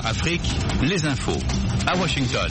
Afrique, les infos. À Washington.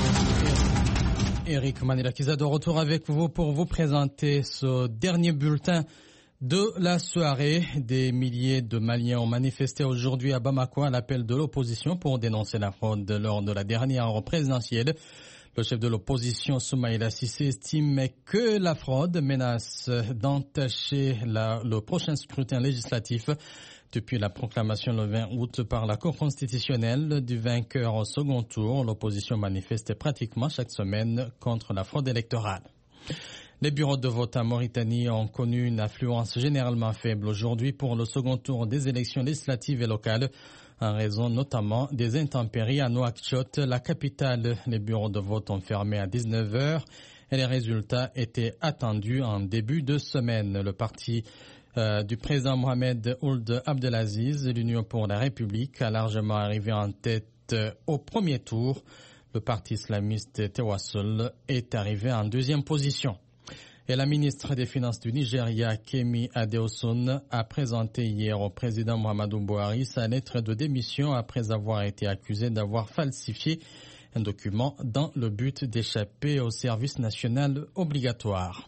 Eric Manila-Kiza de retour avec vous pour vous présenter ce dernier bulletin de la soirée. Des milliers de Maliens ont manifesté aujourd'hui à Bamako à l'appel de l'opposition pour dénoncer la fraude lors de la dernière présidentielle. Le chef de l'opposition, Soumaïla Cissé, estime que la fraude menace d'entacher le prochain scrutin législatif. Depuis la proclamation le 20 août par la Cour constitutionnelle du vainqueur au second tour, l'opposition manifeste pratiquement chaque semaine contre la fraude électorale. Les bureaux de vote en Mauritanie ont connu une affluence généralement faible aujourd'hui pour le second tour des élections législatives et locales, en raison notamment des intempéries à Nouakchott, la capitale. Les bureaux de vote ont fermé à 19h et les résultats étaient attendus en début de semaine. Le parti du président Mohamed Ould Abdelaziz, l'Union pour la République, a largement arrivé en tête au premier tour. Le parti islamiste Tewassul est arrivé en deuxième position. Et la ministre des Finances du Nigeria, Kemi Adeosun, a présenté hier au président Muhammadu Buhari sa lettre de démission après avoir été accusé d'avoir falsifié un document dans le but d'échapper au service national obligatoire.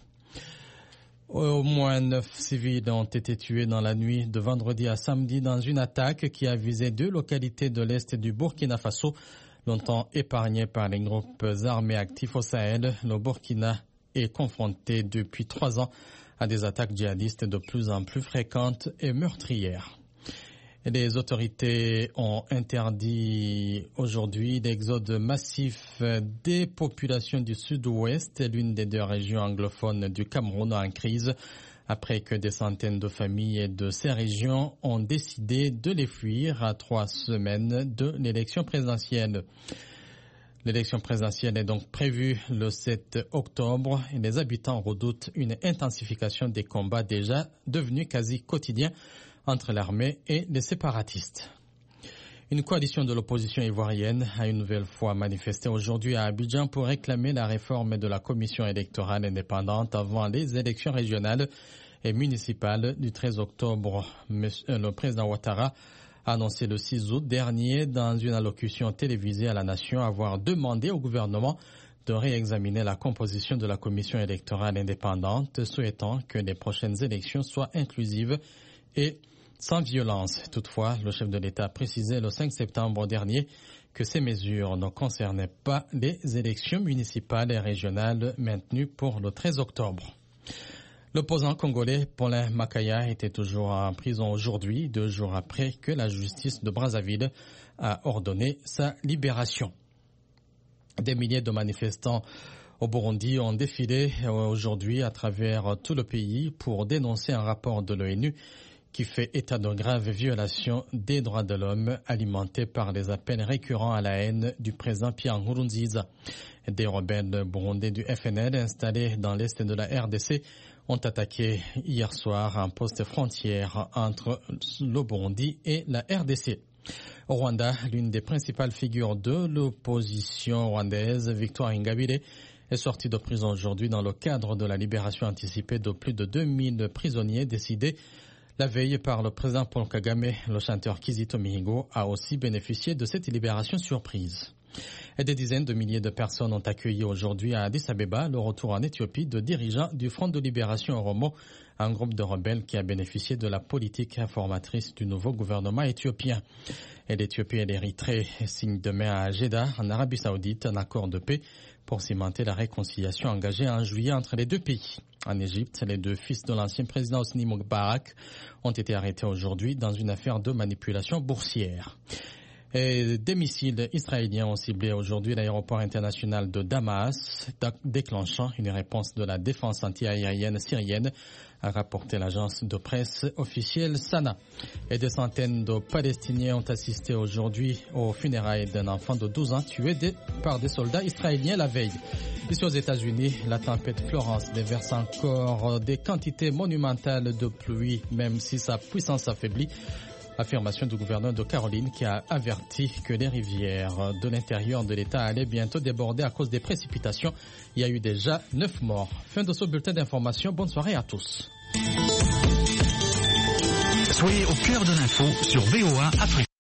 Au moins 9 civils ont été tués dans la nuit de vendredi à samedi dans une attaque qui a visé 2 localités de l'est du Burkina Faso, longtemps épargnées par les groupes armés actifs au Sahel. Le Burkina est confronté depuis 3 ans à des attaques djihadistes de plus en plus fréquentes et meurtrières. Les autorités ont interdit aujourd'hui l'exode massif des populations du sud-ouest, l'une des 2 régions anglophones du Cameroun en crise, après que des centaines de familles de ces régions ont décidé de les fuir à 3 semaines de l'élection présidentielle. L'élection présidentielle est donc prévue le 7 octobre et les habitants redoutent une intensification des combats déjà devenus quasi quotidiens entre l'armée et les séparatistes. Une coalition de l'opposition ivoirienne a une nouvelle fois manifesté aujourd'hui à Abidjan pour réclamer la réforme de la commission électorale indépendante avant les élections régionales et municipales du 13 octobre. Le président Ouattara a annoncé le 6 août dernier dans une allocution télévisée à la nation avoir demandé au gouvernement de réexaminer la composition de la commission électorale indépendante, souhaitant que les prochaines élections soient inclusives et sans violence. Toutefois, le chef de l'État a précisé le 5 septembre dernier que ces mesures ne concernaient pas les élections municipales et régionales maintenues pour le 13 octobre. L'opposant congolais Paulin Makaya était toujours en prison aujourd'hui, 2 jours après que la justice de Brazzaville a ordonné sa libération. Des milliers de manifestants au Burundi ont défilé aujourd'hui à travers tout le pays pour dénoncer un rapport de l'ONU qui fait état de graves violations des droits de l'homme alimentés par les appels récurrents à la haine du président Pierre Nkurunziza. Des rebelles burundais du FNL installés dans l'est de la RDC ont attaqué hier soir un poste frontière entre le Burundi et la RDC. Au Rwanda, l'une des principales figures de l'opposition rwandaise, Victoire Ingabire, est sortie de prison aujourd'hui dans le cadre de la libération anticipée de plus de 2000 prisonniers décidés la veille par le président Paul Kagame. Le chanteur Kizito Mihigo a aussi bénéficié de cette libération surprise. Et des dizaines de milliers de personnes ont accueilli aujourd'hui à Addis Abeba le retour en Éthiopie de dirigeants du Front de Libération Oromo, un groupe de rebelles qui a bénéficié de la politique informatrice du nouveau gouvernement éthiopien. Et l'Éthiopie et l'Érythrée signent demain à Jeddah, en Arabie Saoudite, un accord de paix pour cimenter la réconciliation engagée en juillet entre les 2 pays. En Égypte, les 2 fils de l'ancien président Hosni Moubarak ont été arrêtés aujourd'hui dans une affaire de manipulation boursière. Et des missiles israéliens ont ciblé aujourd'hui l'aéroport international de Damas, déclenchant une réponse de la défense antiaérienne syrienne, a rapporté l'agence de presse officielle Sana. Et des centaines de Palestiniens ont assisté aujourd'hui aux funérailles d'un enfant de 12 ans tué par des soldats israéliens la veille. Ici aux États-Unis, la tempête Florence déverse encore des quantités monumentales de pluie, même si sa puissance affaiblit. Affirmation du gouverneur de Caroline qui a averti que les rivières de l'intérieur de l'État allaient bientôt déborder à cause des précipitations. Il y a eu déjà 9 morts. Fin de ce bulletin d'information. Bonne soirée à tous. Soyez au cœur de l'info sur VOA Afrique.